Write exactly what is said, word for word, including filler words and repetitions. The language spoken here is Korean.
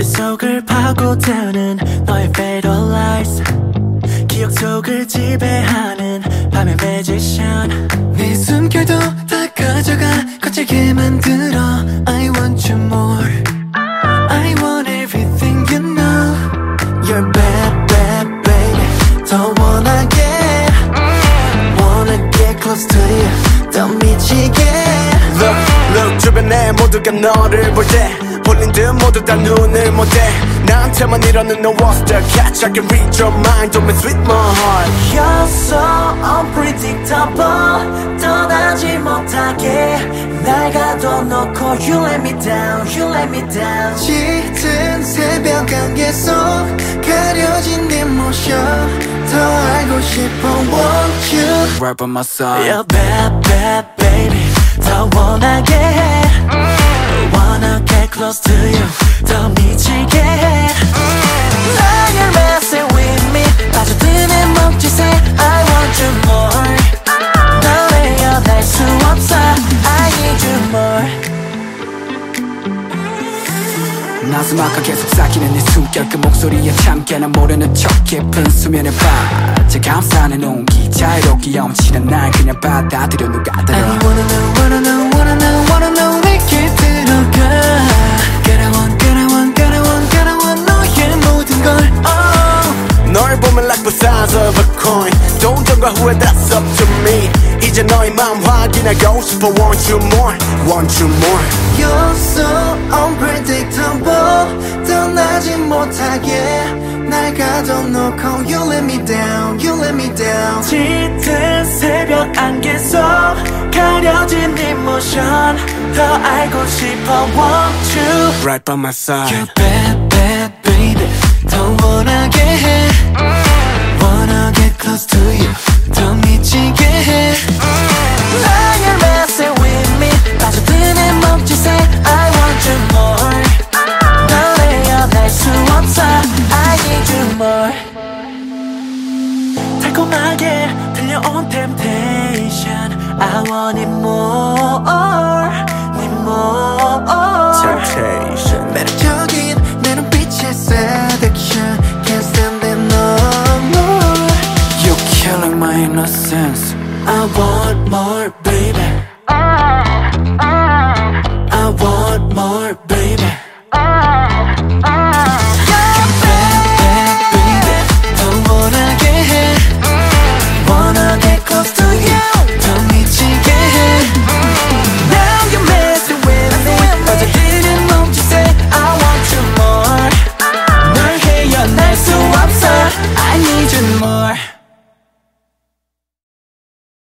머릿속을 파고드는 너의 fatal lies, 기억 속을 지배하는 밤의 매지션. 네 숨결도 다 가져가 거칠게 만들어. I want you more, I want everything you know. You're bad, bad, baby. 더 원하게 wanna get close to you. 더 미치게. Look, look 주변에 모두가 너를 볼 때 홀린 듯 모두 다 눈을 못 떼. 나한테만 이러는 no what's the catch. I can read your mind, don't mess with my heart. You're so unpredictable. 떠나지 못하게 날 가둬놓고 You let me down, you let me down. 짙은 새벽 안개 속 가려진 네 모션 더 알고 싶어 want you Right by my side. You're bad, bad, baby. 더 원하게 해. Wanna get close to you. 더 미치게 해. Now you're messing with me. 빠져드는 몸짓에 I want you more. 너를 연할 수 없어. I need you more. 나스막하 계속 삭히는 네 숨결 그 목소리에 참게 난 모르는 척 깊은 수면에 빠져 감싸는 온기 자유롭게 넘치는 날 그냥 받아들여 누가 들어. I wanna know, wanna know, wanna know, wanna know 내게 들어가. Gotta want, gotta want, gotta want, gotta want 너의 모든 걸 oh. 널 보면 like the size of a coin. 동전과 후회 that's up to me. 이제 너의 마음 확인하고 싶어 want you more, want you more. You're so unpredictable. 떠나지 못하게 날 가둬놓고 You let me down, you let me down. 짙은 새벽 안개 속 가려진 네 모션 더 알고 싶어 want you. Right by my side. You're bad, bad, baby. 더 원하게 해. Wanna get close to you. 더 미치게 해. Now you're messing with me. 빠져드는 몸짓에 I want you more. 너를 연할 수 없어. I need you more. 달콤하게 들려온 temptation. I want it more, need more. Temptation. 매력적인 내 눈빛의 seduction. Can't stand it no more. You're killing my innocence. I want more, baby. I want more, baby. You're bad, bad, baby. 더 원하게 해. Wanna get close to you. 더 미치게 해. Now you're messing with me. 빠져드는 몸짓에 I want you more. 널 헤어날 수 없어.